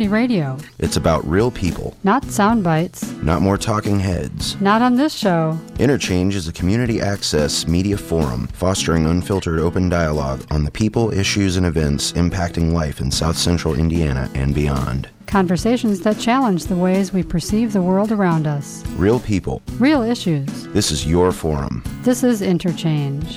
community radio. It's about real people. Not sound bites. Not more talking heads. Not on this show. Interchange is a community access media forum fostering unfiltered open dialogue on the people, issues, and events impacting life in South Central Indiana and beyond. Conversations that challenge the ways we perceive the world around us. Real people. Real issues. This is your forum. This is Interchange.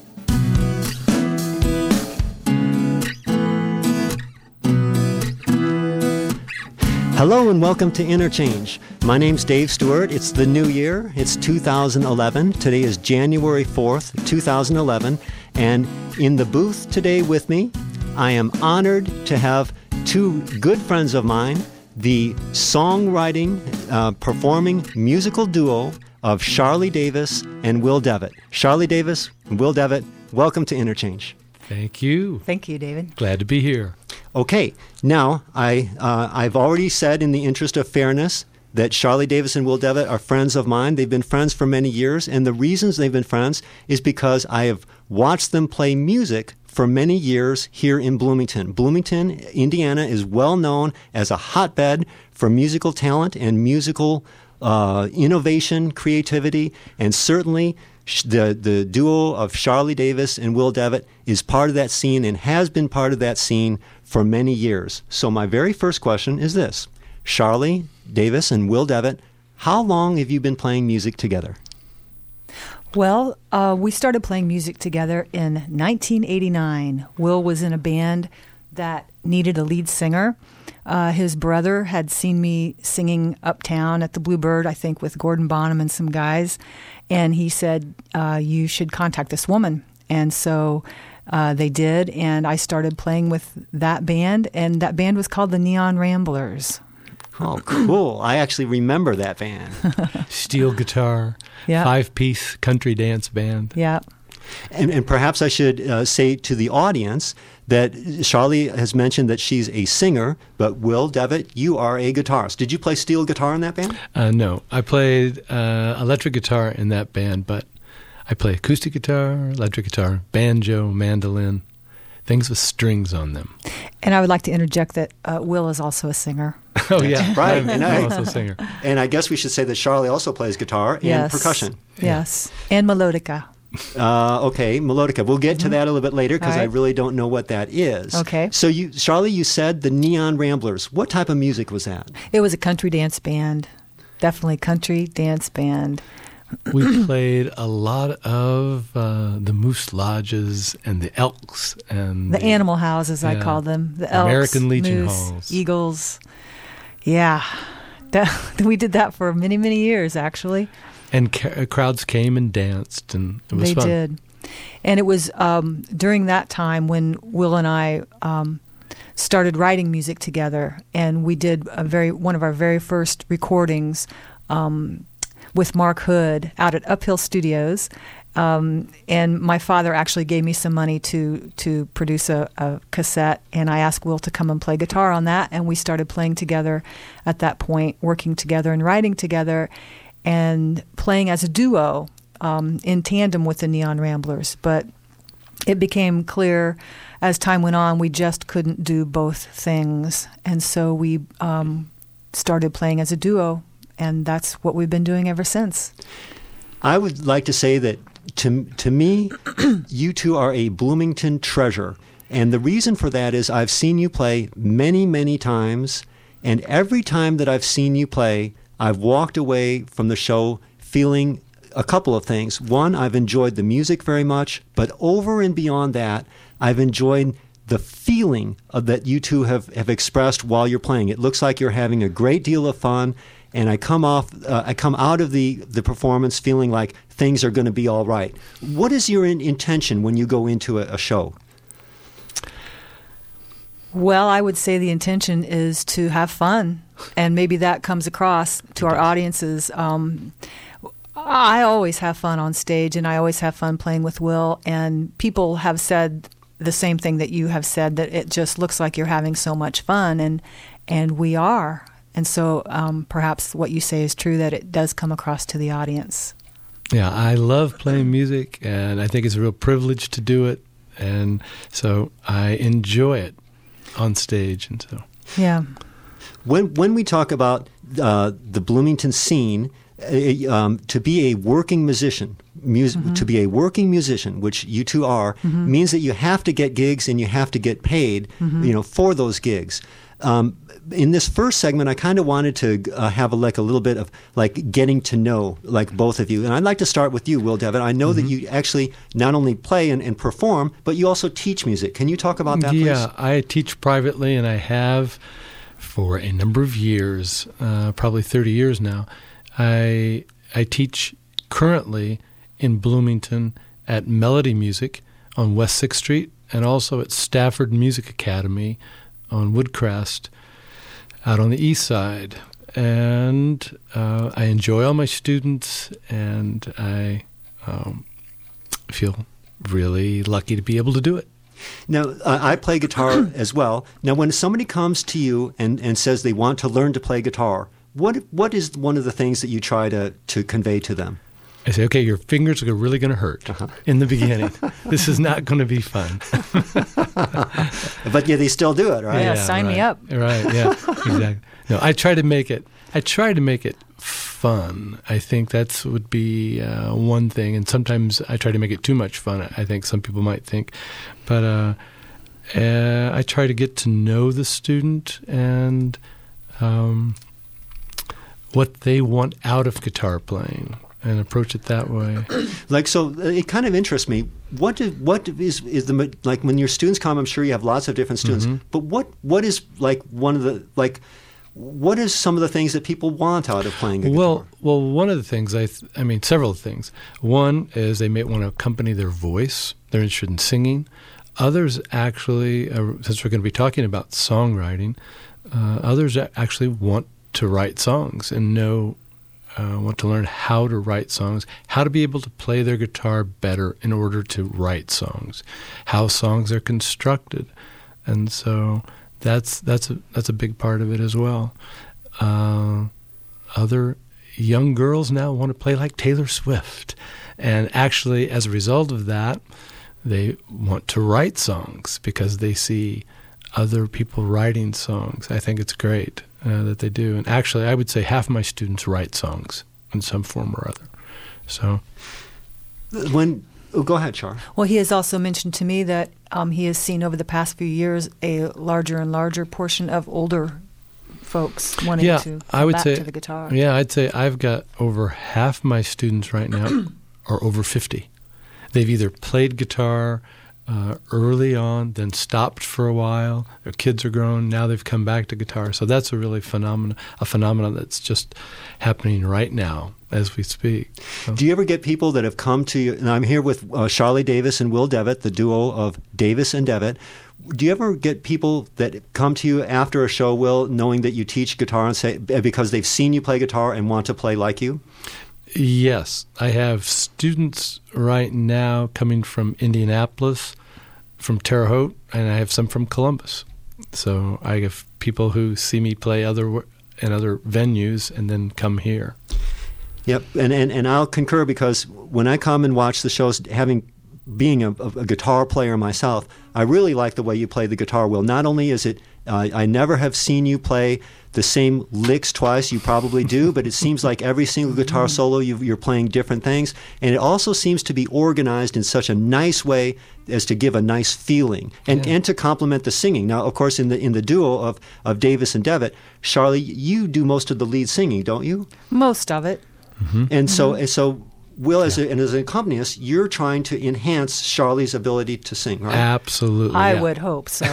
Hello and welcome to Interchange. My name's Dave Stewart. It's the new year. It's 2011. Today is January 4th, 2011. And in the booth today with me, I am honored to have two good friends of mine, the songwriting, performing musical duo of Charlie Davis and Will Devitt. Charlie Davis and Will Devitt, welcome to Interchange. Thank you. Thank you, David. Glad to be here. Okay, now I've already said in the interest of fairness that Charlie Davis and Will Devitt are friends of mine. They've been friends for many years, and the reasons they've been friends is because I have watched them play music for many years here in Bloomington. Bloomington, Indiana is well known as a hotbed for musical talent and musical innovation, creativity, and certainly the duo of Charlie Davis and Will Devitt is part of that scene and has been part of that scene for many years. So my very first question is this. Charlie Davis and Will Devitt, how long have you been playing music together? Well, we started playing music together in 1989. Will was in a band that needed a lead singer. His brother had seen me singing uptown at the Bluebird, I think, with Gordon Bonham and some guys. And he said, you should contact this woman. And so they did, and I started playing with that band, and that band was called the Neon Ramblers. Oh, cool. I actually remember that band. Steel guitar, Yeah. 5-piece country dance band. Yeah. And perhaps I should say to the audience that Charlie has mentioned that she's a singer, but Will Devitt, you are a guitarist. Did you play steel guitar in that band? No, I played electric guitar in that band, but I play acoustic guitar, electric guitar, banjo, mandolin, things with strings on them. And I would like to interject that Will is also a singer. Oh, yeah. Right. I'm also a singer. And I guess we should say that Charlie also plays guitar and percussion. Yes. And melodica. Okay, melodica. We'll get to that a little bit later because All right. I really don't know what that is. Okay. So, Charlie, you said the Neon Ramblers. What type of music was that? It was a country dance band. Definitely country dance band. We played a lot of the Moose Lodges and the Elks and The animal houses, I call them. The Elks, American Legion Moose, Halls. Eagles. Yeah. We did that for many, many years, actually. And crowds came and danced, and it was They fun. did. And it was during that time when Will and I started writing music together, and we did one of our very first recordings with Mark Hood out at Uphill Studios. And my father actually gave me some money to produce a cassette, and I asked Will to come and play guitar on that, and we started playing together at that point, working together and writing together, and playing as a duo in tandem with the Neon Ramblers. But it became clear as time went on we just couldn't do both things, and so we started playing as a duo, and that's what we've been doing ever since. I would like to say that to me, you two are a Bloomington treasure. And the reason for that is I've seen you play many, many times, and every time that I've seen you play, I've walked away from the show feeling a couple of things. One, I've enjoyed the music very much, but over and beyond that, I've enjoyed the feeling that you two have expressed while you're playing. It looks like you're having a great deal of fun, and I come out of the performance feeling like things are going to be all right. What is your intention when you go into a show? Well, I would say the intention is to have fun, and maybe that comes across to our audiences. I always have fun on stage, and I always have fun playing with Will, and people have said the same thing that you have said, that it just looks like you're having so much fun, and we are. And so perhaps what you say is true, that it does come across to the audience. Yeah, I love playing music, and I think it's a real privilege to do it, and so I enjoy it on stage, and so. Yeah. When we talk about the Bloomington scene, to be a working musician, to be a working musician, which you two are, means that you have to get gigs and you have to get paid, for those gigs. In this first segment, I kind of wanted to have a little bit of getting to know both of you, and I'd like to start with you, Will Devitt. I know that you actually not only play and perform, but you also teach music. Can you talk about that, please? Yeah, I teach privately, and I have for a number of years, probably 30 years now. I teach currently in Bloomington at Melody Music on West 6th Street, and also at Stafford Music Academy on Woodcrest out on the east side. And I enjoy all my students, and I feel really lucky to be able to do it. Now, I play guitar as well. Now, when somebody comes to you and says they want to learn to play guitar, what is one of the things that you try to convey to them? I say, okay, your fingers are really going to hurt in the beginning. This is not going to be fun. But yeah, they still do it, right? Yeah, sign me up. Right, yeah, exactly. No, I try to make it fun. I think that would be one thing, and sometimes I try to make it too much fun, I think some people might think. But I try to get to know the student and what they want out of guitar playing, and approach it that way. So it kind of interests me. What is the when your students come? I'm sure you have lots of different students. But what is one of the what is some of the things that people want out of playing a guitar? Well, one of the things I mean, several things. One is they may want to accompany their voice. They're interested in singing. Others actually, since we're going to be talking about songwriting, others actually want to write songs and want to learn how to write songs, how to be able to play their guitar better in order to write songs, how songs are constructed, and so that's a big part of it as well. Other young girls now want to play like Taylor Swift, and actually, as a result of that, they want to write songs because they see other people writing songs. I think it's great that they do. And actually, I would say half my students write songs in some form or other. So, go ahead, Char. Well, he has also mentioned to me that he has seen over the past few years a larger and larger portion of older folks wanting to come back to the guitar. Yeah, I'd say I've got over half my students right now are over 50. They've either played guitar early on, then stopped for a while. Their kids are grown. Now they've come back to guitar. So that's a really phenomenon that's just happening right now as we speak. So. Do you ever get people that have come to you? And I'm here with Charlie Davis and Will Devitt, the duo of Davis and Devitt. Do you ever get people that come to you after a show, Will, knowing that you teach guitar and say because they've seen you play guitar and want to play like you? Yes, I have students right now coming from Indianapolis, from Terre Haute, and I have some from Columbus. So I have people who see me play in other venues and then come here. Yep, and I'll concur because when I come and watch the shows, being a guitar player myself, I really like the way you play the guitar, Will. Not only is it, I never have seen you play the same licks twice. You probably do, but it seems like every single guitar solo you're playing different things, and it also seems to be organized in such a nice way as to give a nice feeling and to complement the singing. Now, of course, in the duo of Davis and Devitt, Charlie, you do most of the lead singing, don't you? Most of it. And so. Will, as an accompanist, you're trying to enhance Charlie's ability to sing, right? Absolutely. I would hope so.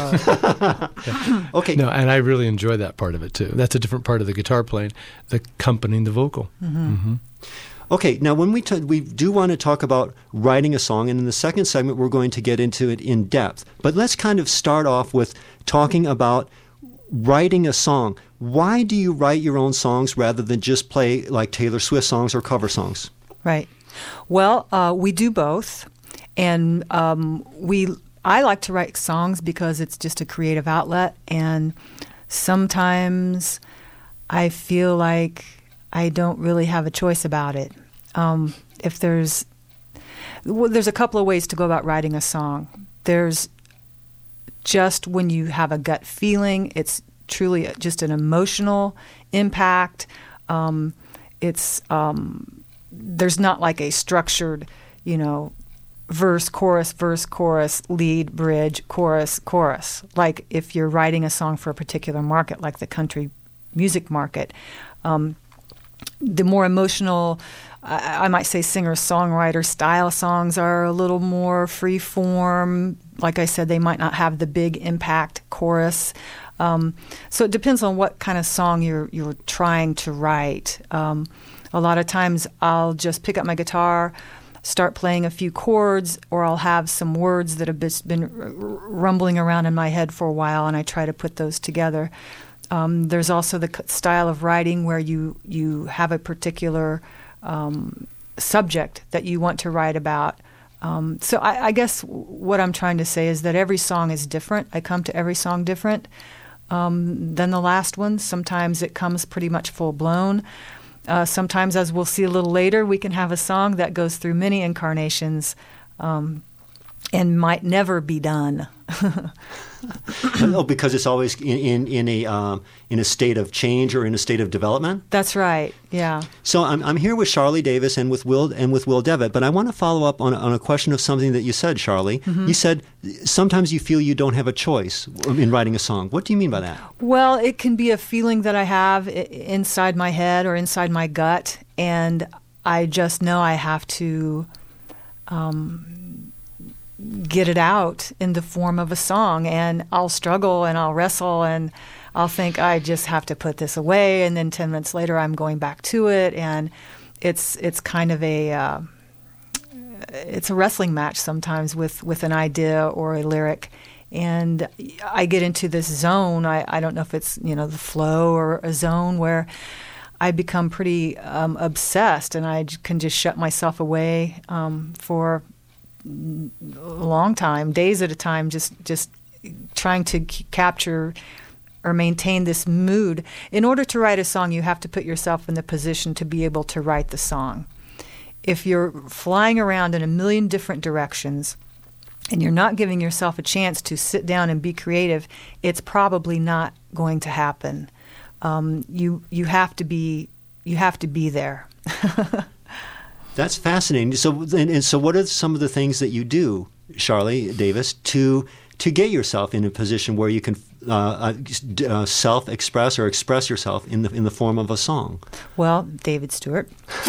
Okay. No, and I really enjoy that part of it, too. That's a different part of the guitar playing, the accompanying the vocal. Okay, now when we do want to talk about writing a song, and in the second segment we're going to get into it in depth. But let's kind of start off with talking about writing a song. Why do you write your own songs rather than just play like Taylor Swift songs or cover songs? Right. Well, we do both, and I like to write songs because it's just a creative outlet, and sometimes I feel like I don't really have a choice about it. If there's a couple of ways to go about writing a song. There's just when you have a gut feeling, it's truly just an emotional impact. There's not like a structured, verse, chorus, lead, bridge, chorus. Like if you're writing a song for a particular market, like the country music market, the more emotional, I might say singer-songwriter style songs are a little more free form. Like I said, they might not have the big impact chorus. So it depends on what kind of song you're trying to write. A lot of times I'll just pick up my guitar, start playing a few chords, or I'll have some words that have been rumbling around in my head for a while, and I try to put those together. There's also the style of writing where you have a particular subject that you want to write about. So I guess what I'm trying to say is that every song is different. I come to every song different than the last one. Sometimes it comes pretty much full-blown. Sometimes, as we'll see a little later, we can have a song that goes through many incarnations and might never be done. Because it's always in a state of change or in a state of development. That's right. Yeah. So I'm here with Charlie Davis and with Will Devitt, but I want to follow up on a question of something that you said, Charlie. Mm-hmm. You said sometimes you feel you don't have a choice in writing a song. What do you mean by that? Well, it can be a feeling that I have inside my head or inside my gut, and I just know I have to get it out in the form of a song, and I'll struggle and I'll wrestle and I'll think I just have to put this away, and then 10 minutes later I'm going back to it, and it's kind of it's a wrestling match sometimes with an idea or a lyric, and I get into this zone. I don't know if it's the flow or a zone where I become pretty obsessed, and I can just shut myself away for a long time, days at a time, just trying to capture or maintain this mood. In order to write a song, you have to put yourself in the position to be able to write the song. If you're flying around in a million different directions and you're not giving yourself a chance to sit down and be creative, it's probably not going to happen. You have to be there. That's fascinating. So what are some of the things that you do, Charlie Davis, to get yourself in a position where you can self-express or express yourself in the form of a song? Well, David Stewart.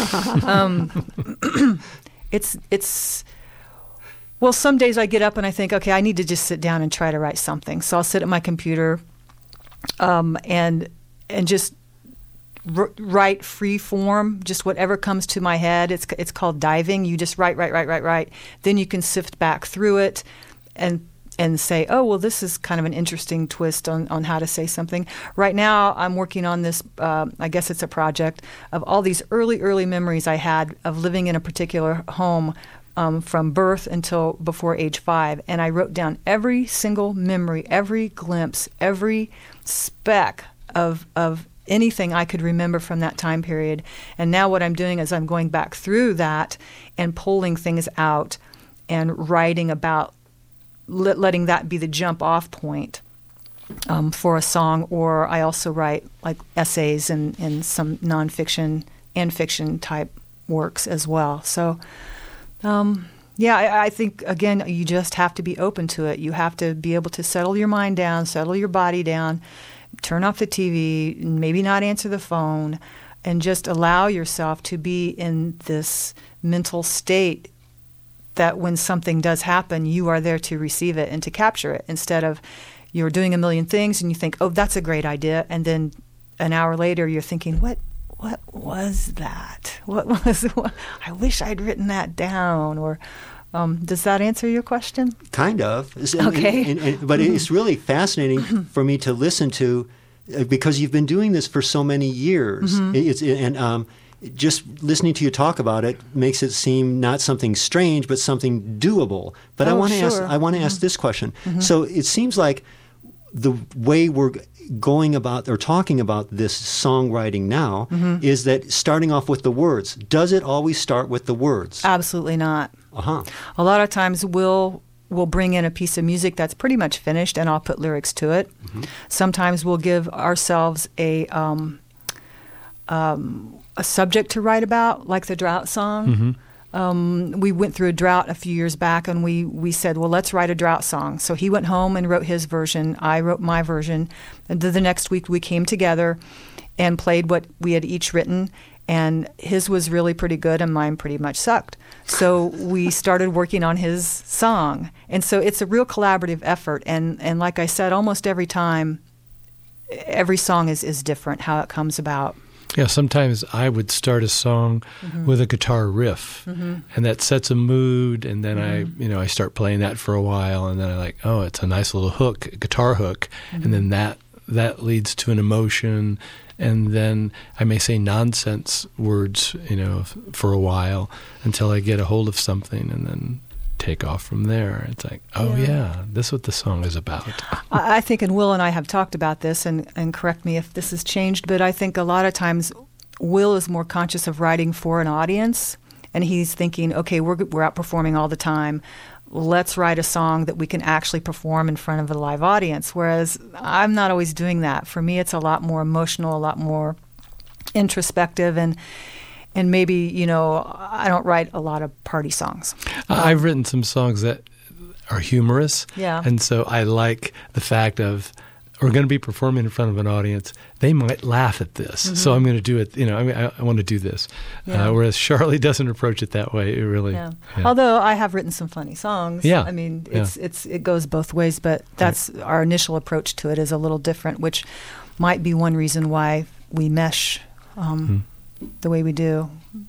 Well, some days I get up and I think, okay, I need to just sit down and try to write something. So I'll sit at my computer and just write free form, just whatever comes to my head. It's called diving. You just write. Then you can sift back through it and say, oh, well, this is kind of an interesting twist on how to say something. Right now, I'm working on this, I guess it's a project, of all these early memories I had of living in a particular home from birth until before age 5. And I wrote down every single memory, every glimpse, every speck of anything I could remember from that time period. And now what I'm doing is I'm going back through that and pulling things out and writing about, letting that be the jump-off point for a song. Or I also write like essays and some nonfiction and fiction type works as well. So, I think, again, you just have to be open to it. You have to be able to settle your mind down, settle your body down, turn off the TV, maybe not answer the phone, and just allow yourself to be in this mental state that when something does happen, you are there to receive it and to capture it, instead of you're doing a million things and you think, oh, that's a great idea, and then an hour later you're thinking, what was that? I wish I'd written that down. Or does that answer your question? Kind of. Okay. But it's really fascinating for me to listen to, because you've been doing this for so many years. Mm-hmm. Just listening to you talk about it makes it seem not something strange, but something doable. But I want to ask this question. Mm-hmm. So it seems like the way we're going about or talking about this songwriting now is that starting off with the words. Does it always start with the words? Absolutely not. Uh-huh. A lot of times we'll we'll bring in a piece of music that's pretty much finished, and I'll put lyrics to it. Mm-hmm. Sometimes we'll give ourselves a subject to write about, like the drought song. Mm-hmm. We went through a drought a few years back, and we said, well, let's write a drought song. So he went home and wrote his version. I wrote my version. And the next week we came together and played what we had each written, and his was really pretty good and mine pretty much sucked. So we started working on his song. And so it's a real collaborative effort. And like I said, almost every time, every song is different, how it comes about. Yeah, sometimes I would start a song with a guitar riff, and that sets a mood, and then I start playing that for a while, and then I like, oh, it's a nice little hook, a guitar hook, and then that leads to an emotion, and then I may say nonsense words, for a while until I get a hold of something, and then take off from there. It's like, this is what the song is about. I think, and Will and I have talked about this, and correct me if this has changed, but I think a lot of times Will is more conscious of writing for an audience, and he's thinking, okay, we're out performing all the time. Let's write a song that we can actually perform in front of a live audience, whereas I'm not always doing that. For me, it's a lot more emotional, a lot more introspective, and maybe, I don't write a lot of party songs. I've written some songs that are humorous. Yeah. And so I like the fact of, we're going to be performing in front of an audience. They might laugh at this. So I'm going to do it, I want to do this. Yeah. Whereas Charlie doesn't approach it that way. It really. Yeah. Although I have written some funny songs. Yeah. I mean, it goes both ways, but that's our initial approach to it is a little different, which might be one reason why we mesh the way we do.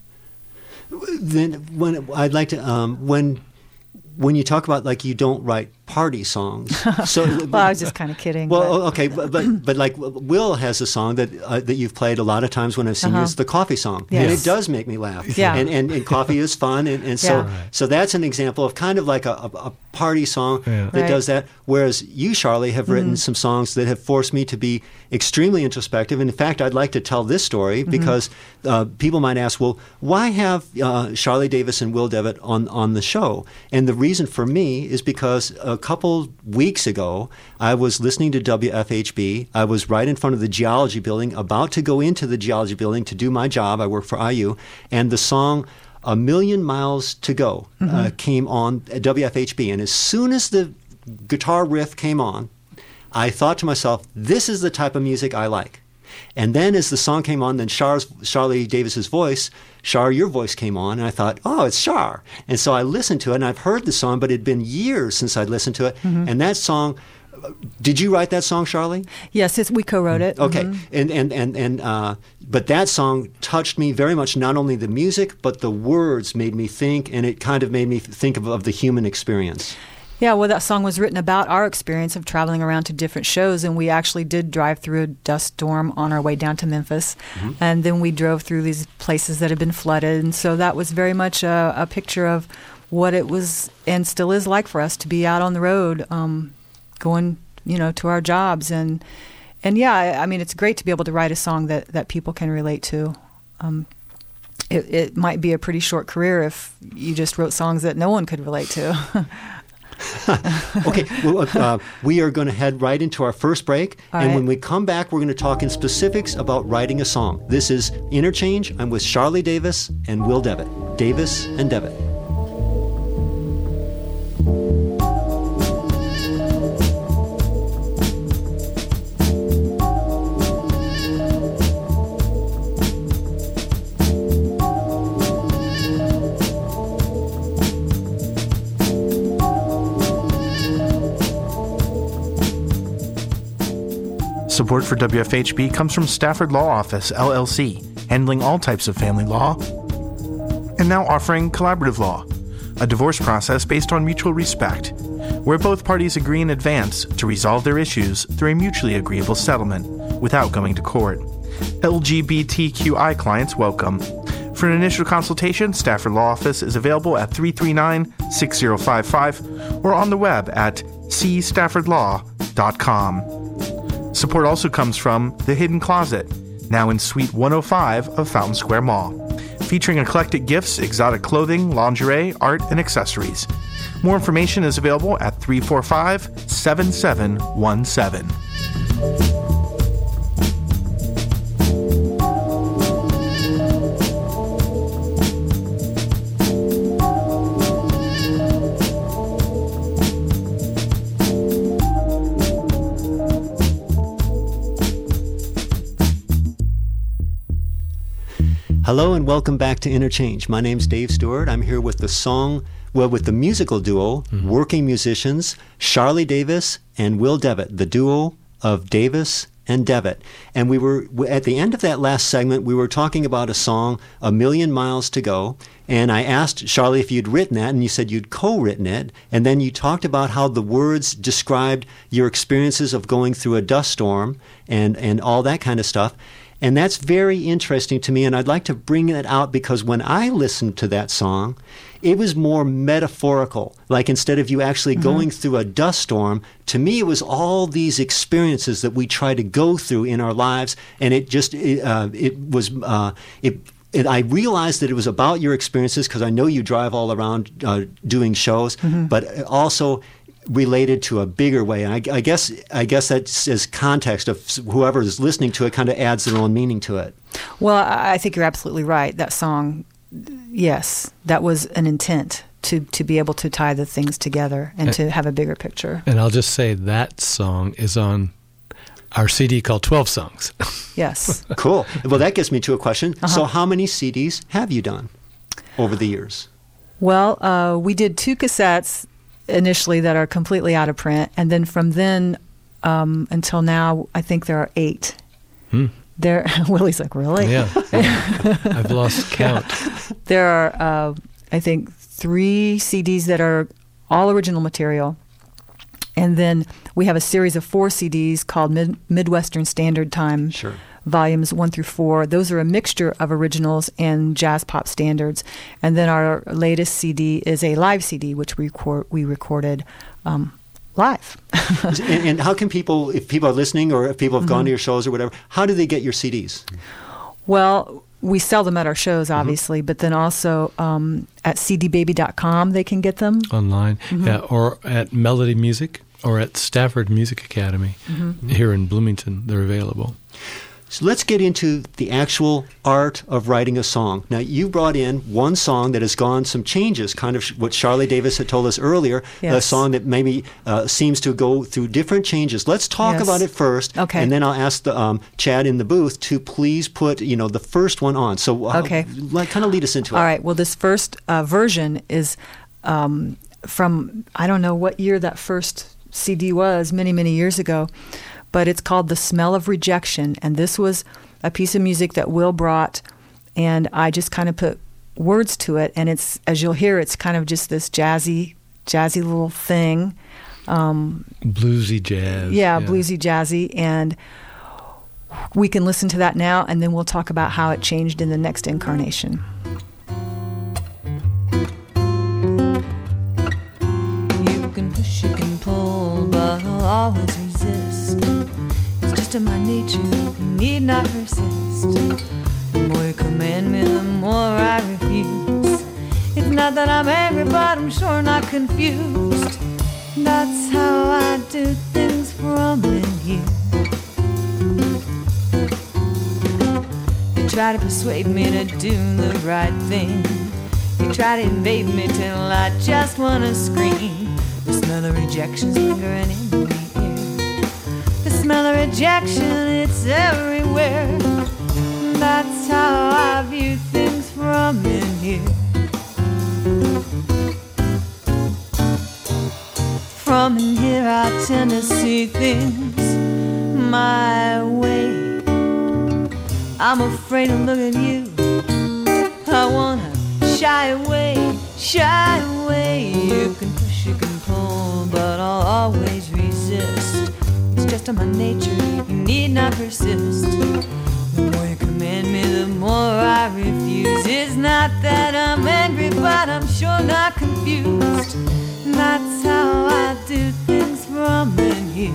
Then when I'd like to when you talk about like you don't write party songs, so well, I was just kind of kidding. Well, okay, but like Will has a song that you've played a lot of times when I've seen you. It's the coffee song, and it does make me laugh. Yeah, and coffee is fun, and so so that's an example of kind of like a party song that does that. Whereas you, Charlie, have written some songs that have forced me to be extremely introspective. And in fact, I'd like to tell this story because people might ask, well, why have Charlie Davis and Will Devitt on the show? And the reason for me is because a couple weeks ago, I was listening to WFHB. I was right in front of the geology building, about to go into the geology building to do my job. I work for IU. And the song A Million Miles to Go came on at WFHB. And as soon as the guitar riff came on, I thought to myself, this is the type of music I like. And then as the song came on, then Charlie Davis's voice, Char, your voice came on, and I thought, oh, it's Char. And so I listened to it, and I've heard the song, but it had been years since I'd listened to it. And that song, did you write that song, Charlie? Yes, we co-wrote it. Okay. And but that song touched me very much, not only the music, but the words made me think, and it kind of made me think of the human experience. Yeah, well, that song was written about our experience of traveling around to different shows, and we actually did drive through a dust storm on our way down to Memphis, and then we drove through these places that had been flooded, and so that was very much a picture of what it was and still is like for us to be out on the road, going, to our jobs, and yeah, I mean, it's great to be able to write a song that people can relate to. It might be a pretty short career if you just wrote songs that no one could relate to. Okay, well, we are going to head right into our first break, and when we come back, we're going to talk in specifics about writing a song. This is Interchange. I'm with Charlie Davis and Will Devitt. Davis and Devitt. Support for WFHB comes from Stafford Law Office, LLC, handling all types of family law, and now offering collaborative law, a divorce process based on mutual respect, where both parties agree in advance to resolve their issues through a mutually agreeable settlement without going to court. LGBTQI clients welcome. For an initial consultation, Stafford Law Office is available at 339-6055 or on the web at cstaffordlaw.com. Support also comes from The Hidden Closet, now in Suite 105 of Fountain Square Mall. featuring eclectic gifts, exotic clothing, lingerie, art, and accessories. More information is available at 345-7717. Hello and welcome back to Interchange. My name's Dave Stewart. I'm here with with the musical duo, working musicians, Charlie Davis and Will Devitt, the duo of Davis and Devitt. And we were, at the end of that last segment, we were talking about a song, A Million Miles to Go. And I asked Charlie if you'd written that, and you said you'd co-written it. And then you talked about how the words described your experiences of going through a dust storm and all that kind of stuff. And that's very interesting to me, and I'd like to bring that out because when I listened to that song, it was more metaphorical. Like instead of you actually going through a dust storm, to me it was all these experiences that we try to go through in our lives, and I realized that it was about your experiences because I know you drive all around doing shows, but also related to a bigger way. And I guess that's as context of whoever is listening to it kind of adds their own meaning to it. Well, I think you're absolutely right. That song, yes, that was an intent to be able to tie the things together and to have a bigger picture. And I'll just say that song is on our CD called 12 Songs. Yes. Cool. Well, that gets me to a question. So how many CDs have you done over the years? Well, we did 2 cassettes initially that are completely out of print, and then from then until now, I think there are 8. There, Willie's like, really? Yeah, I've lost count. There are, I think, 3 CDs that are all original material, and then we have a series of 4 CDs called Midwestern Standard Time. Sure. Volumes 1 through 4. Those are a mixture of originals and jazz pop standards. And then our latest CD is a live CD, which we recorded live. And how can people, if people are listening or if people have gone to your shows or whatever, how do they get your CDs? Well, we sell them at our shows, obviously, but then also at cdbaby.com they can get them. Online, yeah, or at Melody Music or at Stafford Music Academy here in Bloomington. They're available. So let's get into the actual art of writing a song. Now, you brought in one song that has gone some changes, kind of what Charlie Davis had told us earlier, a song that maybe seems to go through different changes. Let's talk about it first, and then I'll ask the Chad in the booth to please put the first one on. So kind of lead us into it. All right. Well, this first version is from, I don't know what year that first CD was, many, many years ago. But it's called The Smell of Rejection, and this was a piece of music that Will brought, and I just kind of put words to it, and it's, as you'll hear, it's kind of just this jazzy little thing. Bluesy jazz. Yeah, bluesy jazzy, and we can listen to that now, and then we'll talk about how it changed in the next incarnation. You can push, you can pull, but I'll always resist. It's just in my nature, you need not persist. The more you command me, the more I refuse. It's not that I'm angry, but I'm sure not confused. That's how I do things from in here. You try to persuade me to do the right thing. You try to invade me till I just wanna scream. The smell of rejection's lingering in the air. The smell of rejection, it's everywhere. That's how I view things from in here. From in here I tend to see things my way. I'm afraid to look at you. I wanna shy away, shy away. You can push, you can pull, but I'll always resist. It's just in my nature, you need not persist. The more you command me, the more I refuse. It's not that I'm angry, but I'm sure not confused. That's how I do things from in here.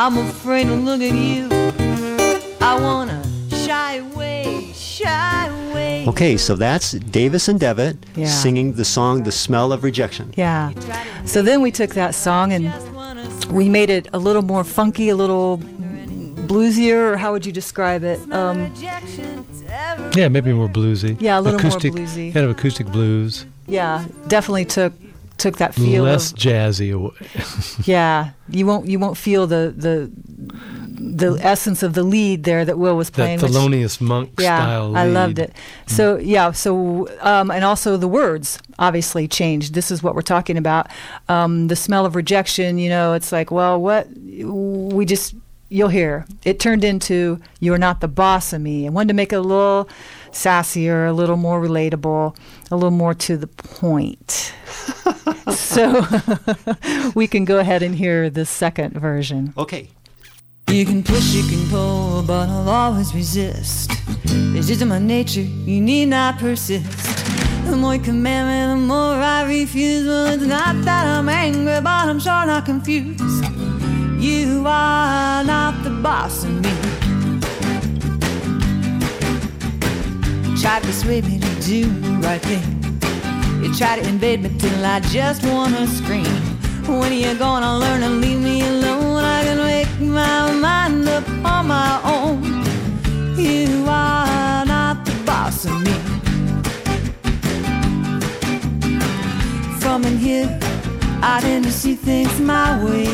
I'm afraid to look at you. I wanna shy away, shy away. Okay, so that's Davis and Devitt Yeah. singing the song "The Smell of Rejection." Yeah. So then we took that song and we made it a little more funky, a little bluesier, or how would you describe it? Yeah, maybe more bluesy. Yeah, a little more acoustic, bluesy. Kind of acoustic blues. Yeah, definitely took that feel Less of, jazzy away. yeah. You won't feel the essence of the lead there that Will was That playing. which- Thelonious Monk yeah, style lead. I loved it. So and also the words obviously changed. This is what we're talking about. The smell of rejection. It's like, well, what we just. You'll hear. It turned into "You're Not the Boss of Me." I wanted to make it a little sassier, a little more relatable, a little more to the point. So we can go ahead and hear the second version. Okay. You can push, you can pull, but I'll always resist. It's just in my nature, you need not persist. The more you command me, the more I refuse. Well, it's not that I'm angry, but I'm sure not confused. You are not the boss of me. Try to persuade me to do the right thing. You try to invade me till I just wanna scream. When are you gonna learn to leave me alone? I can make my mind up on my own. You are not the boss of me. From in here, I tend to see things my way.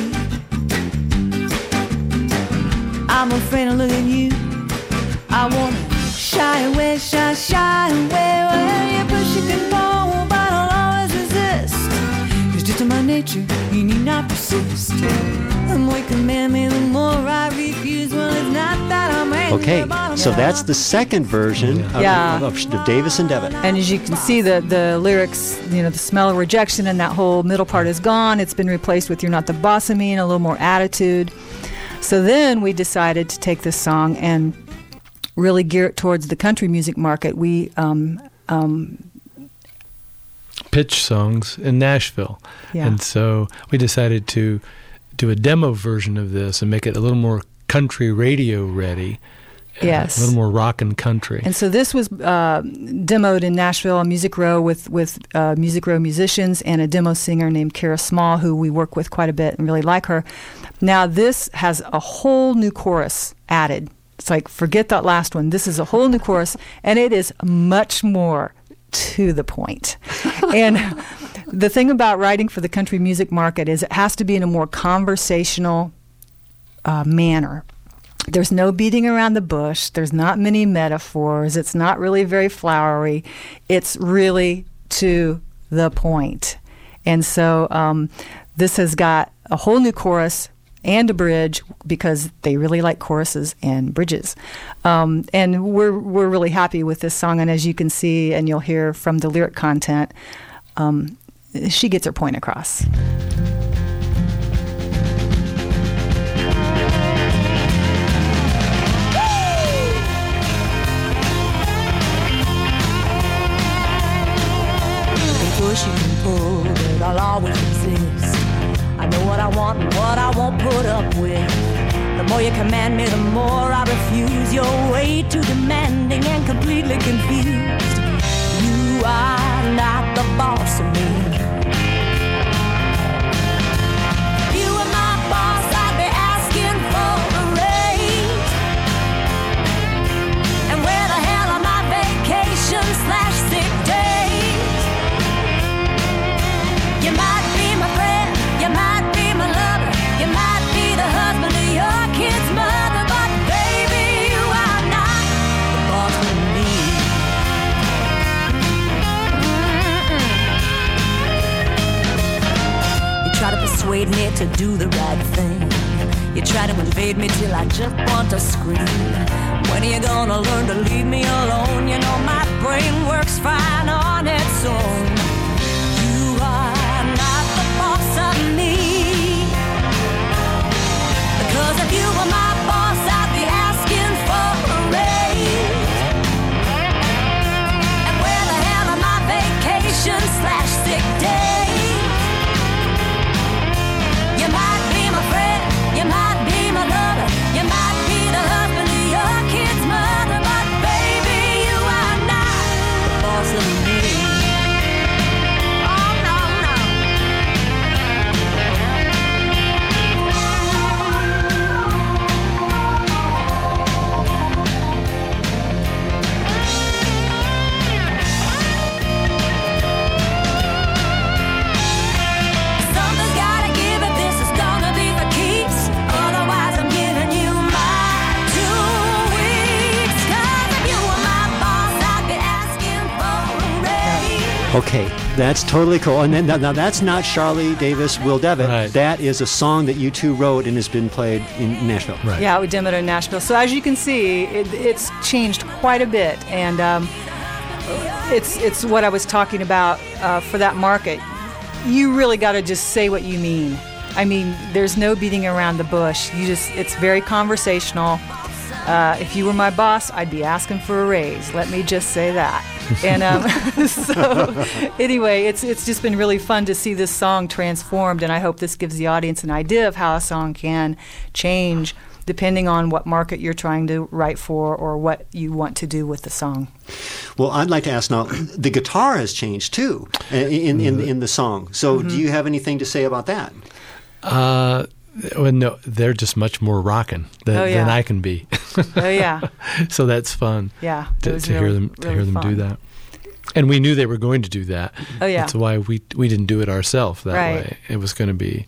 I'm afraid to look at you. I wanna shy away, shy away. Well, you push, you can pull, but I'll always resist. It's just in my nature, you need not persist. The more you command me, the more I refuse. Well, it's not that I'm angry, Okay, but I'm so that's the second version of Davis and Devitt. And as you can see, the lyrics, the smell of rejection and that whole middle part is gone. It's been replaced with "You're Not the Boss of Me" and a little more attitude. So then we decided to take this song and really gear it towards the country music market. We pitch songs in Nashville. Yeah. And so we decided to do a demo version of this and make it a little more country radio ready. Yes. A little more rock and country. And so this was demoed in Nashville on Music Row with Music Row musicians and a demo singer named Kara Small, who we work with quite a bit and really like her. Now this has a whole new chorus added. It's like, forget that last one. This is a whole new chorus, and it is much more to the point. And the thing about writing for the country music market is it has to be in a more conversational manner. There's no beating around the bush. There's not many metaphors. It's not really very flowery. It's really to the point. And so this has got a whole new chorus and a bridge because they really like choruses and bridges. And we're really happy with this song. And as you can see, and you'll hear from the lyric content, she gets her point across. Push, you can pull, but I'll always resist. I know what I want and what I won't put up with. The more you command me, the more I refuse. You're way too demanding and completely confused. You are not the boss of me. If you were my boss, I'd be asking for a raise. And where the hell are my vacations/sick days? You might be my friend, you might be my lover, you might be the husband of your kid's mother, but baby, you are not the boss of me. You try to persuade me to do the right thing. You try to invade me till I just want to scream. When are you gonna learn to leave me alone? You know my brain works fine on its own. You are not the boss of me. Because if you were my boss, I'd be asking for a raise. And where the hell are my vacations/sick days? You might be my friend, you might be my Okay, that's totally cool. And then, now that's not Charlie Davis, Will Devitt. Right. That is a song that you two wrote and has been played in Nashville. Right. Yeah, we demoed it in Nashville. So as you can see, it's changed quite a bit, and it's what I was talking about for that market. You really got to just say what you mean. I mean, there's no beating around the bush. It's very conversational. If you were my boss, I'd be asking for a raise. Let me just say that. And so anyway, it's just been really fun to see this song transformed, and I hope this gives the audience an idea of how a song can change depending on what market you're trying to write for or what you want to do with the song. Well, I'd like to ask now, the guitar has changed too in the song. So do you have anything to say about that? Well, no, they're just much more rockin' than I can be. Oh yeah. So that's fun. Yeah. To hear them do that. And we knew they were going to do that. Oh yeah. That's why we didn't do it ourselves that way. It was going to be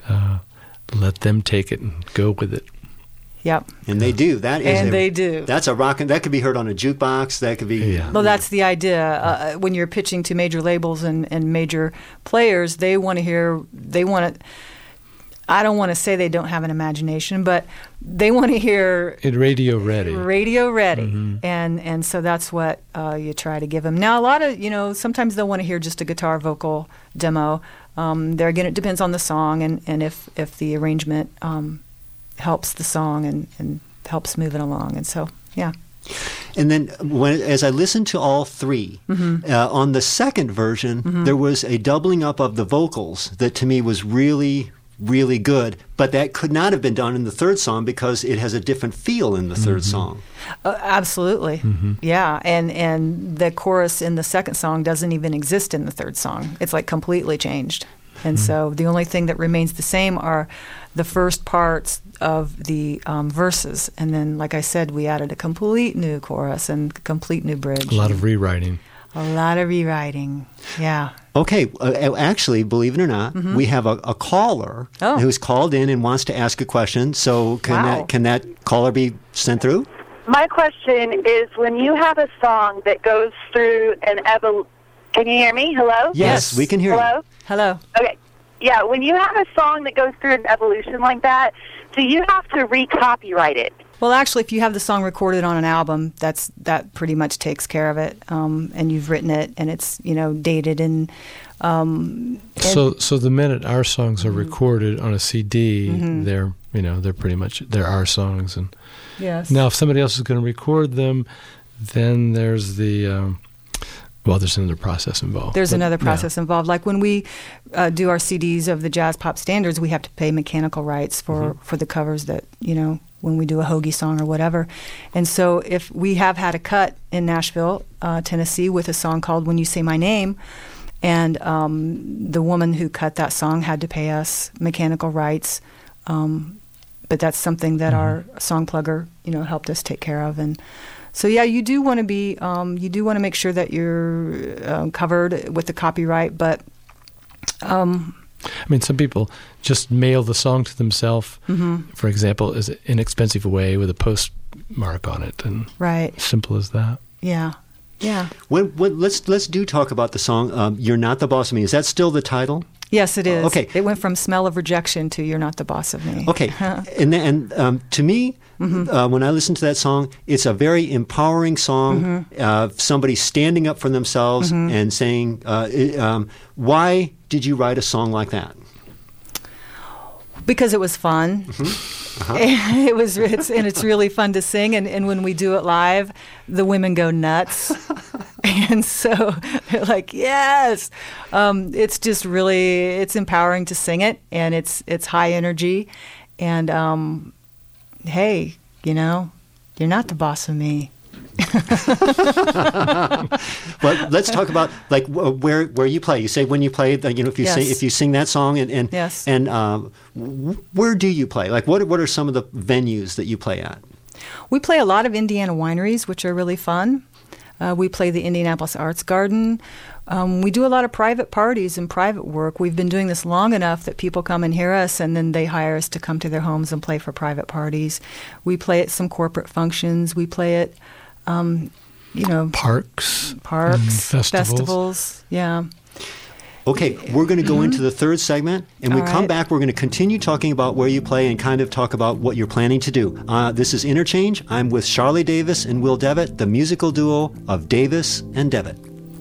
let them take it and go with it. Yep. And they do. They do. That's a rockin'. That could be heard on a jukebox. That could be. Yeah. Well, that's the idea. When you're pitching to major labels and major players, they want to hear. They want to. I don't want to say they don't have an imagination, but they want to hear it radio ready. Radio ready, and so that's what you try to give them. Now, a lot of sometimes they'll want to hear just a guitar vocal demo. There again, it depends on the song and if the arrangement helps the song and helps move it along, and so yeah. And then as I listened to all three, on the second version, there was a doubling up of the vocals that to me was really, really good, but that could not have been done in the third song because it has a different feel in the third song. Absolutely. Yeah, and the chorus in the second song doesn't even exist in the third song. It's like completely changed. And so the only thing that remains the same are the first parts of the verses. And then, like I said, we added a complete new chorus and a complete new bridge. A lot of rewriting. A lot of rewriting, yeah. Okay, actually, believe it or not, we have a caller who's called in and wants to ask a question. So can that caller be sent through? My question is, when you have a song that goes through an can you hear me? Hello? Yes, we can hear you. Hello. Okay. Yeah, when you have a song that goes through an evolution like that, do you have to re-copyright it? Well, actually, if you have the song recorded on an album, that pretty much takes care of it, and you've written it, and it's dated and. So the minute our songs are recorded on a CD, they're pretty much they're our songs, and yes. Now if somebody else is going to record them, then there's the. There's another process involved. There's another process involved. Like when we do our CDs of the jazz pop standards, we have to pay mechanical rights for the covers that, when we do a Hoagie song or whatever. And so if we have had a cut in Nashville, Tennessee, with a song called When You Say My Name, and the woman who cut that song had to pay us mechanical rights, but that's something that our song plugger, helped us take care of. And so, yeah, you do want to be, you do want to make sure that you're covered with the copyright, but... some people just mail the song to themselves, for example, as an inexpensive way with a postmark on it, and simple as that. Yeah, yeah. Let's talk about the song, You're Not the Boss of Me. Is that still the title? Yes, it is. Okay. It went from Smell of Rejection to You're Not the Boss of Me. Okay. and to me, when I listen to that song, it's a very empowering song, somebody standing up for themselves and saying, why did you write a song like that? Because it was fun. It's really fun to sing, and when we do it live, the women go nuts. And so they're like, yes. It's just really, it's empowering to sing it, and it's high energy. And hey, you're not the boss of me. But let's talk about where you play. You say when you play, if you sing that song, and yes. And where do you play? Like what are some of the venues that you play at? We play a lot of Indiana wineries, which are really fun. We play the Indianapolis Arts Garden. We do a lot of private parties and private work. We've been doing this long enough that people come and hear us, and then they hire us to come to their homes and play for private parties. We play at some corporate functions. We play at Parks, festivals. Yeah. Okay, we're going to go into the third segment, and when we come back, we're going to continue talking about where you play and kind of talk about what you're planning to do. This is Interchange. I'm with Charlie Davis and Will Devitt, the musical duo of Davis and Devitt.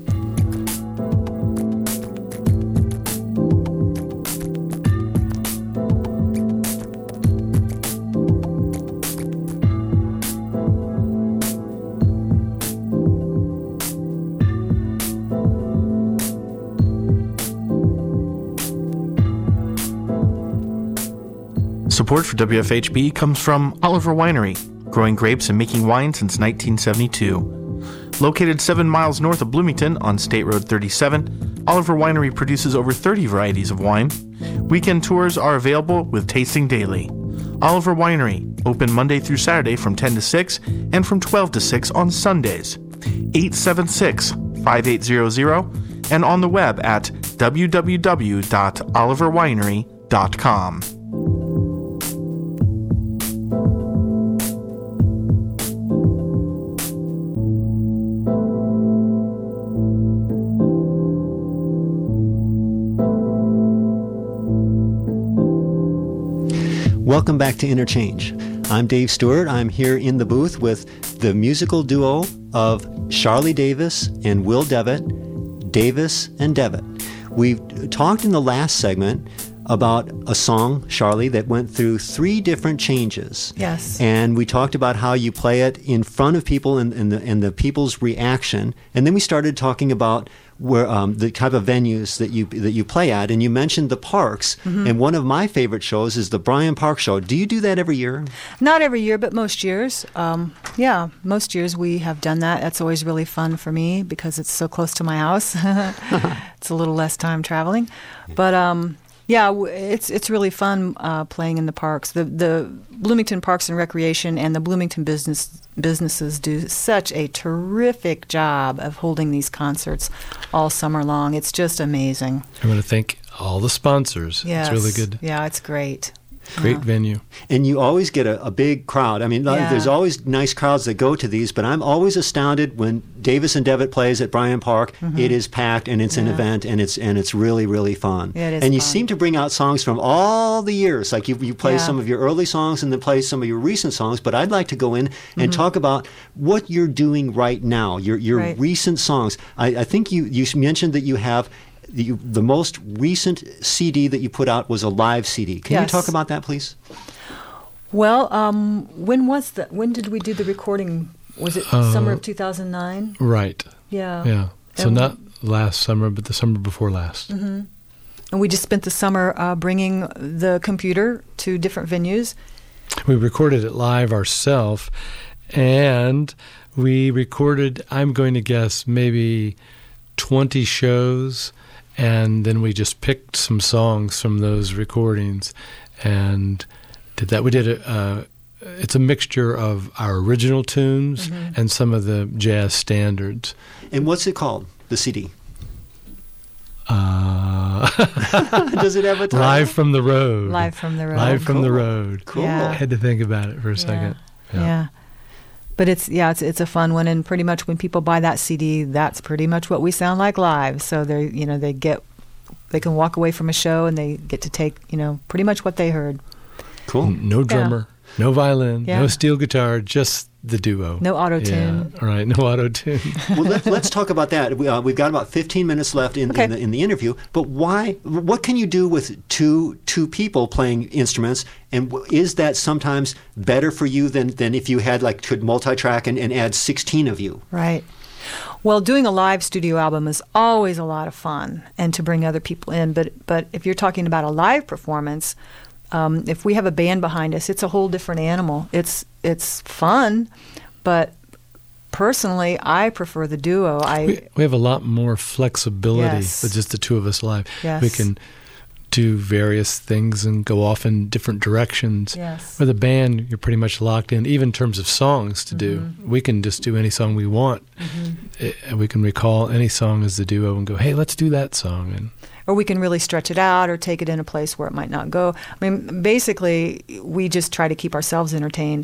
Support for WFHB comes from Oliver Winery, growing grapes and making wine since 1972. Located 7 miles north of Bloomington on State Road 37, Oliver Winery produces over 30 varieties of wine. Weekend tours are available with tasting daily. Oliver Winery, open Monday through Saturday from 10 to 6 and from 12 to 6 on Sundays. 876-5800 and on the web at www.oliverwinery.com. Welcome back to Interchange. I'm Dave Stewart. I'm here in the booth with the musical duo of Charlie Davis and Will Devitt, Davis and Devitt. We've talked in the last segment about a song, Charlie, that went through 3 different changes. Yes. And we talked about how you play it in front of people and the people's reaction. And then we started talking about where the type of venues that you play at, and you mentioned the parks. And one of my favorite shows is the Bryant Park Show. Do you do that every year? Not every year, but most years. Most years we have done that. That's always really fun for me because it's so close to my house. It's a little less time traveling, but it's really fun playing in the parks. The Bloomington Parks and Recreation and the Bloomington businesses do such a terrific job of holding these concerts all summer long. It's just amazing. I want to thank all the sponsors. Yes. It's really good. Yeah, it's great. Great venue. And you always get a big crowd. I mean, there's always nice crowds that go to these, but I'm always astounded when Davis and Devitt plays at Bryant Park. It is packed, and it's an event, and it's really, really fun. It is and you fun. seem to bring out songs from all the years. Like you play some of your early songs and then play some of your recent songs, but I'd like to go in and talk about what you're doing right now, your recent songs. I think you mentioned that you have the most recent CD that you put out was a live CD. Can you talk about that, please? Well, when did we do the recording? Was it summer of 2009? Right. Yeah. Yeah. So not last summer, but the summer before last. And we just spent the summer bringing the computer to different venues. We recorded it live ourselves, and we recorded, I'm going to guess, maybe 20 shows. And then we just picked some songs from those recordings and did that. We did it's a mixture of our original tunes and some of the jazz standards. And what's it called, the CD? Does it have a title? Live from the Road. Live from the Road. Live from the Road. Cool. Yeah. I had to think about it for a second. Yeah. But it's a fun one, and pretty much when people buy that CD, that's pretty much what we sound like live. So they can walk away from a show and they get to take pretty much what they heard. Cool. No drummer, no violin, no steel guitar, just the duo. No auto-tune. Yeah, right, no auto-tune. Well, let's talk about that. We've got about 15 minutes left in the interview. But why? What can you do with two people playing instruments? And is that sometimes better for you than if you had could multi-track and add 16 of you? Right. Well, doing a live studio album is always a lot of fun, and to bring other people in. But if you're talking about a live performance, if we have a band behind us, it's a whole different animal. It's fun, but personally, I prefer the duo. We have a lot more flexibility with just the two of us live. Yes. We can do various things and go off in different directions. Yes. With a band, you're pretty much locked in, even in terms of songs to do. We can just do any song we want. We can recall any song as the duo and go, hey, let's do that song. Or we can really stretch it out or take it in a place where it might not go. I mean, basically, we just try to keep ourselves entertained.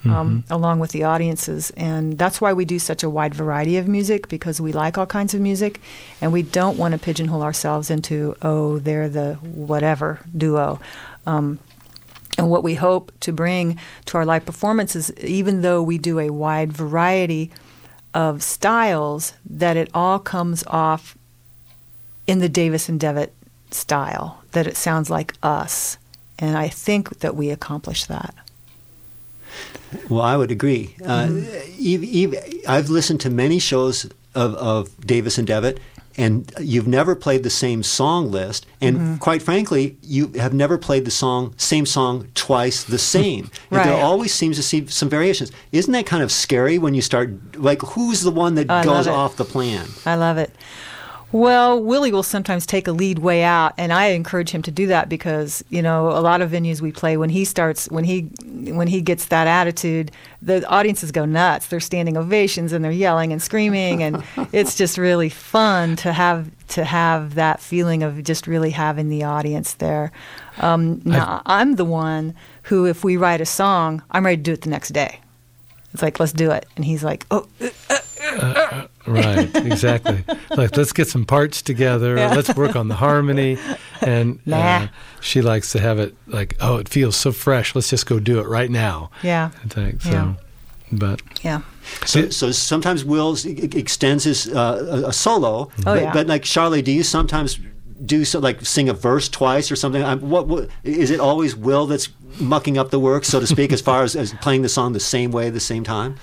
along with the audiences. And that's why we do such a wide variety of music, because we like all kinds of music, and we don't want to pigeonhole ourselves into, oh, they're the whatever duo. And what we hope to bring to our live performances, even though we do a wide variety of styles, that it all comes off in the Davis and Devitt style, that it sounds like us. And I think that we accomplish that. Well, I would agree. I've listened to many shows of Davis and Devitt, and you've never played the same song list. And quite frankly, you have never played the same song twice the same. Right. There always seems to see some variations. Isn't that kind of scary when you start, like, who's the one that goes off the plan? I love it. Well, Willie will sometimes take a lead way out, and I encourage him to do that because, a lot of venues we play, when he gets that attitude, the audiences go nuts. They're standing ovations and they're yelling and screaming, and it's just really fun to have that feeling of just really having the audience there. Now, I'm the one who, if we write a song, I'm ready to do it the next day. It's like, let's do it. And he's like, right, exactly. Like, let's get some parts together. Yeah. Let's work on the harmony. And she likes to have it like, oh, it feels so fresh. Let's just go do it right now. Yeah. So sometimes Will extends his a solo. But like, Charlie, do you sometimes sing a verse twice or something? What is it always Will that's mucking up the work, so to speak, as far as playing the song the same way, the same time?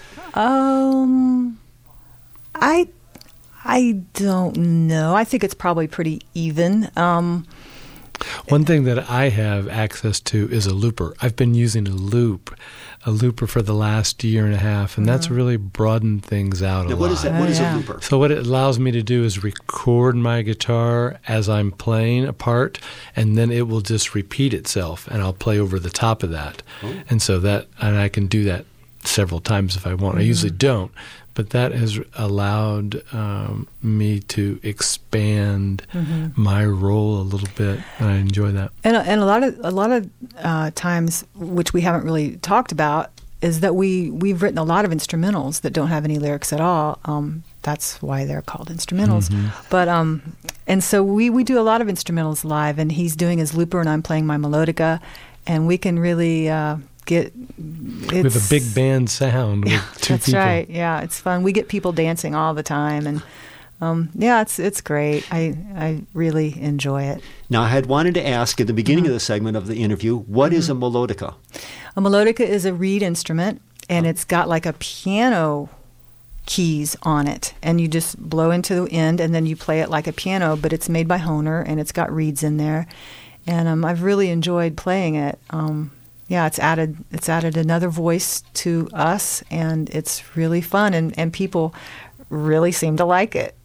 I don't know. I think it's probably pretty even. One thing that I have access to is a looper. I've been using a looper for the last year and a half, and that's really broadened things out a lot. What is that? What is a looper? So what it allows me to do is record my guitar as I'm playing a part, and then it will just repeat itself, and I'll play over the top of that. And I can do that several times if I want. I usually don't, but that has allowed me to expand my role a little bit, and I enjoy that. And a lot of times, which we haven't really talked about, is that we've written a lot of instrumentals that don't have any lyrics at all. That's why they're called instrumentals. But and so we do a lot of instrumentals live, and he's doing his looper, and I'm playing my melodica, and we can really we have a big band sound with two people. That's right. Yeah, it's fun. We get people dancing all the time, and it's great. I really enjoy it. Now, I had wanted to ask at the beginning of the segment of the interview, what is a melodica? A melodica is a reed instrument, and it's got like a piano keys on it, and you just blow into the end, and then you play it like a piano, but it's made by Hohner, and it's got reeds in there, and I've really enjoyed playing it. It's added another voice to us, and it's really fun, and people really seem to like it.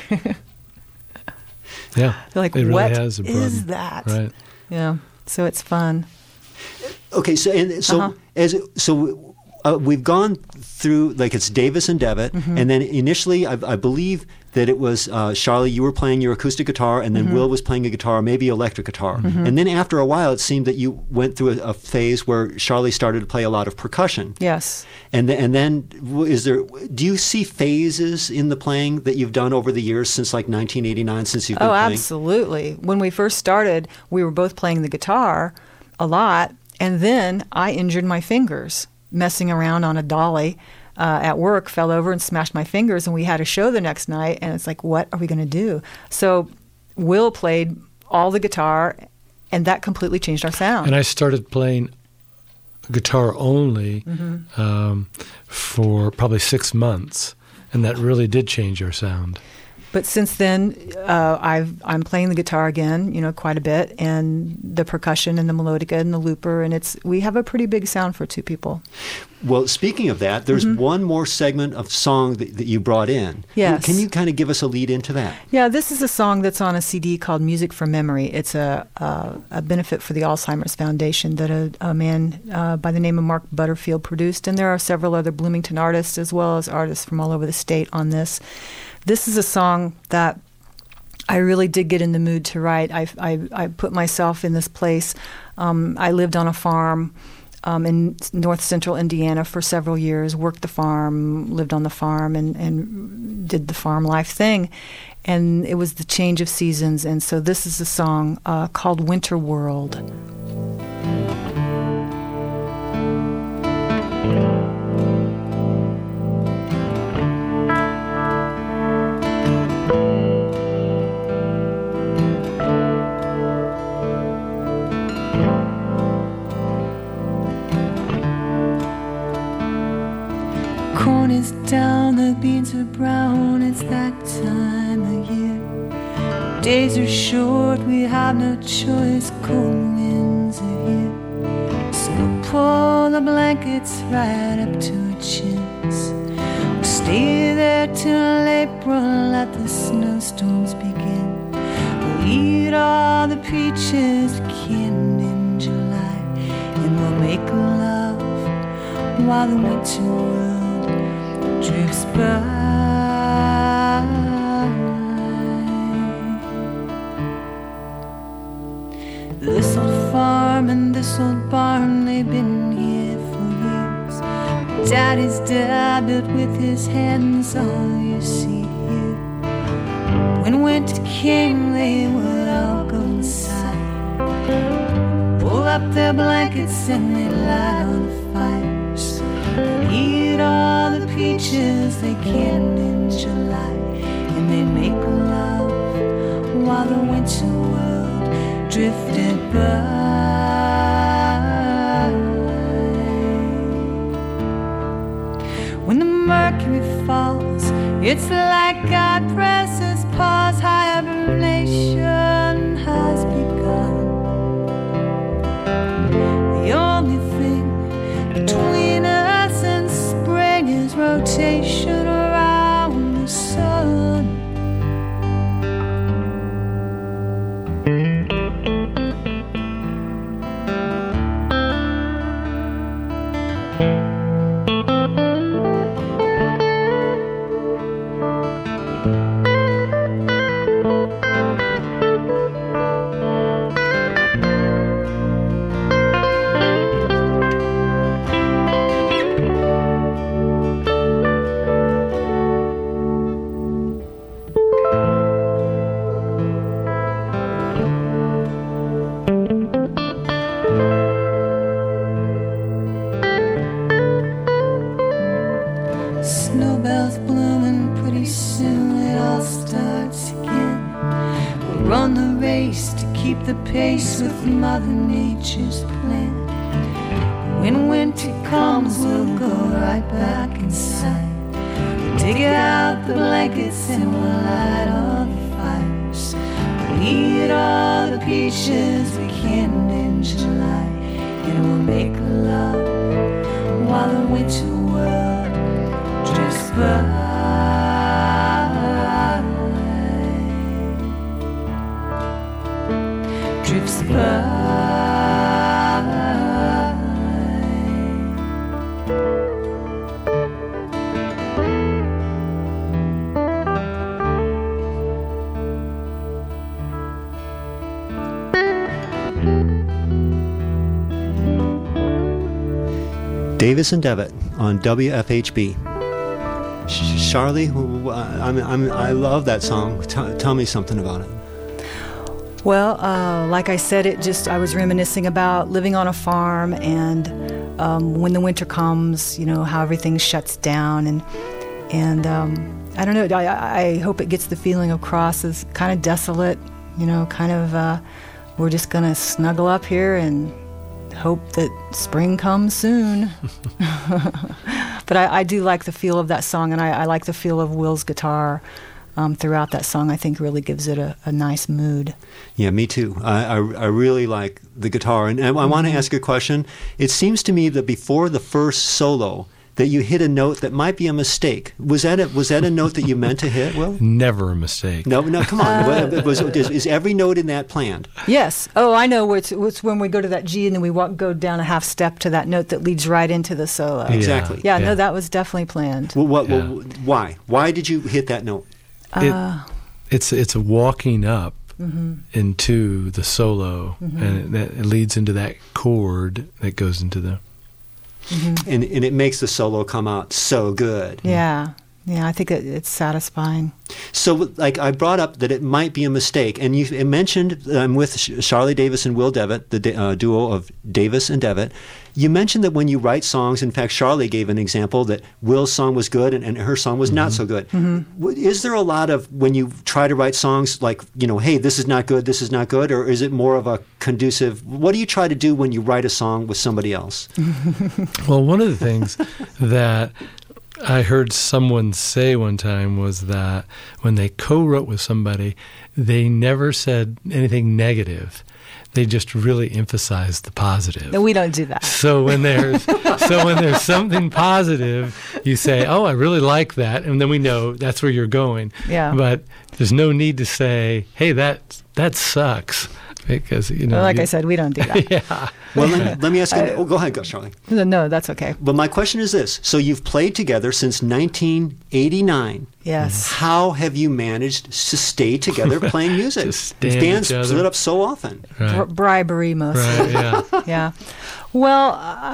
Yeah, they're like, it really what has is that? Right. Yeah, so it's fun. Okay, we've gone through, like, it's Davis and Devitt, and then initially I believe that it was Charlie, you were playing your acoustic guitar, and then Will was playing a guitar, maybe electric guitar. And then after a while, it seemed that you went through a phase where Charlie started to play a lot of percussion. Yes. And then do you see phases in the playing that you've done over the years since like 1989, since you've been playing? Oh, absolutely. When we first started, we were both playing the guitar a lot, and then I injured my fingers messing around on a dolly at work, fell over and smashed my fingers, and we had a show the next night, and it's like, what are we going to do? So Will played all the guitar, and that completely changed our sound. And I started playing guitar only for probably 6 months, and that really did change our sound. But since then, I'm playing the guitar again, quite a bit, and the percussion and the melodica and the looper, and we have a pretty big sound for two people. Well, speaking of that, there's one more segment of song that you brought in. Yes. Can you kind of give us a lead into that? Yeah, this is a song that's on a CD called Music from Memory. It's a benefit for the Alzheimer's Foundation that a man by the name of Mark Butterfield produced, and there are several other Bloomington artists as well as artists from all over the state on this. This is a song that I really did get in the mood to write. I put myself in this place. I lived on a farm in north central Indiana for several years, worked the farm, lived on the farm, and did the farm life thing. And it was the change of seasons. And so this is a song called Winter World. Corn is down, the beans are brown, it's that time of year. Days are short, we have no choice, cold winds are here. So we'll pull the blankets right up to our chins. We'll stay there till April, let the snowstorms begin. We'll eat all the peaches we can in July, and we'll make love while the winter world drifts by. This old farm and this old barn, they've been here for years. Daddy's dabbed it with his hands, all you see here. When winter came, they would all go inside, pull up their blankets and they'd light on the fires, eat all the peaches they can in July, and they'd make love while the winter world drifted by. When the mercury falls, it's like God presses pause, hibernation has begun. The only thing between us and spring is rotation around the sun. Snowbells blooming, pretty soon it all starts again. We'll run the race to keep the pace with Mother Nature's plan. When winter comes, we'll go right back inside. We'll dig out the blankets and we'll light all the fires. We'll eat all the peaches we can in July, and we'll make love while the winter world drifts by. Drifts by. Davis and Devitt on WFHB. Charlie, I love that song. Tell me something about it. Well, like I said, I was reminiscing about living on a farm, and when the winter comes, how everything shuts down, and I don't know. I hope it gets the feeling across as kind of desolate, we're just gonna snuggle up here and hope that spring comes soon. But I do like the feel of that song, and I like the feel of Will's guitar throughout that song. I think really gives it a nice mood. Yeah, me too. I really like the guitar. And I want to ask you a question. It seems to me that before the first solo that you hit a note that might be a mistake. Was that a note that you meant to hit, Will? Never a mistake. No, come on. Is every note in that planned? Yes. Oh, I know. It's when we go to that G and then we go down a half step to that note that leads right into the solo. Exactly. Yeah, no, that was definitely planned. Well, why? Why did you hit that note? It's a walking up into the solo, and it leads into that chord that goes into the and it makes the solo come out so good. Yeah. Yeah, I think it's satisfying. So, like, I brought up that it might be a mistake, and you mentioned with Charlie Davis and Will Devitt, the duo of Davis and Devitt. You mentioned that when you write songs, in fact, Charlie gave an example that Will's song was good and her song was not so good. Is there a lot of, when you try to write songs, like, hey, this is not good, or is it more of a conducive, what do you try to do when you write a song with somebody else? Well, one of the things that I heard someone say one time was that when they co-wrote with somebody, they never said anything negative. They just really emphasized the positive. No, we don't do that. So when there's something positive, you say, "Oh, I really like that," and then we know that's where you're going. Yeah. But there's no need to say, "Hey, that sucks," because like I said, we don't do that. Yeah. Well, let me ask you. Go ahead, Charlie. No, that's okay. But my question is this: so you've played together since 1989. Yes. How have you managed to stay together playing music? Just stand Bands each other. split up so often. Right. Bribery mostly. Right, yeah. Yeah. Well,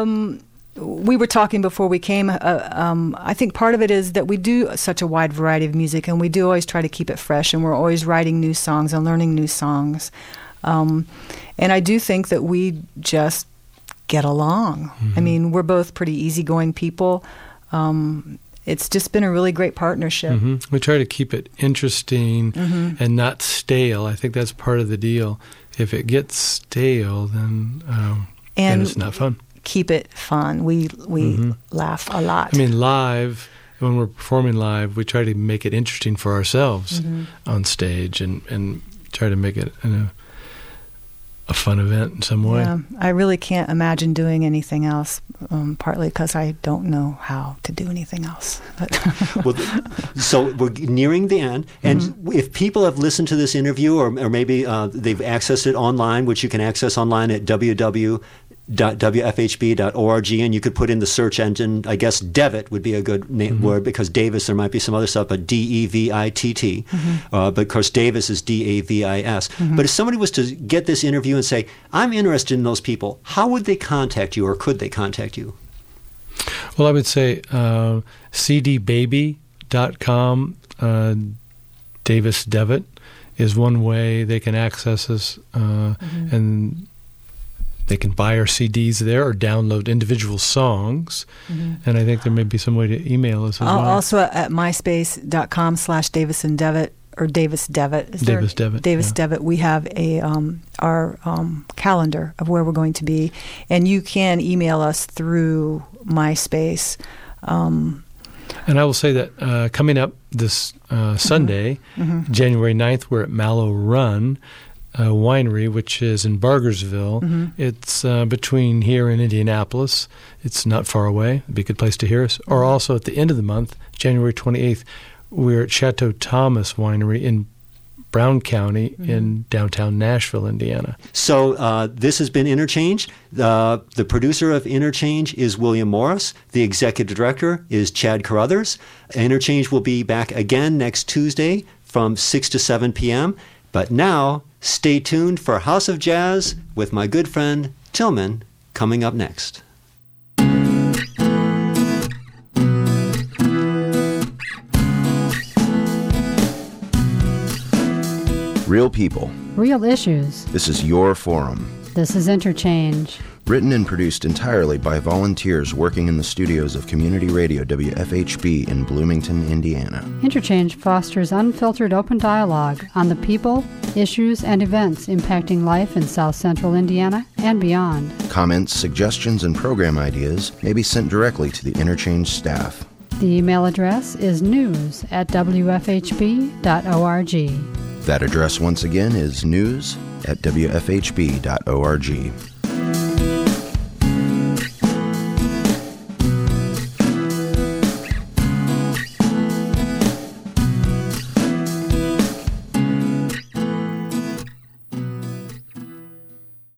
we were talking before we came. I think part of it is that we do such a wide variety of music, and we do always try to keep it fresh, and we're always writing new songs and learning new songs. And I do think that we just get along. I mean, we're both pretty easygoing people. It's just been a really great partnership. We try to keep it interesting and not stale. I think that's part of the deal. If it gets stale, then it's not fun. Keep it fun. We laugh a lot. I mean, live, when we're performing live, we try to make it interesting for ourselves on stage and try to make it a fun event in some way. Yeah, I really can't imagine doing anything else, partly because I don't know how to do anything else. Well, so we're nearing the end, and if people have listened to this interview or maybe they've accessed it online, which you can access online at www.wfhb.org, and you could put in the search engine, I guess Devitt would be a good word, because Davis, there might be some other stuff, but D-E-V-I-T-T. But of course Davis is D-A-V-I-S. But if somebody was to get this interview and say, I'm interested in those people, how would they contact you, or could they contact you? Well, I would say cdbaby.com, Davis Devitt is one way they can access us, and they can buy our CDs there or download individual songs. And I think there may be some way to email us as well. Also at myspace.com/Davis and Devitt, or Davis Devitt. Davis Devitt. Davis Devitt. We have our calendar of where we're going to be. And you can email us through MySpace. And I will say that coming up this Sunday, January 9th, we're at Mallow Run Winery, which is in Bargersville. It's between here and Indianapolis. It's not far away. It'd be a good place to hear us. Or also at the end of the month, January 28th, we're at Chateau Thomas Winery in Brown County in downtown Nashville, Indiana. So this has been Interchange. The producer of Interchange is William Morris. The executive director is Chad Carruthers. Interchange will be back again next Tuesday from 6 to 7 p.m. But now, stay tuned for House of Jazz with my good friend Tillman coming up next. Real people. Real issues. This is your forum. This is Interchange. Written and produced entirely by volunteers working in the studios of Community Radio WFHB in Bloomington, Indiana. Interchange fosters unfiltered open dialogue on the people, issues, and events impacting life in South Central Indiana and beyond. Comments, suggestions, and program ideas may be sent directly to the Interchange staff. The email address is news@wfhb.org. That address once again is news@wfhb.org.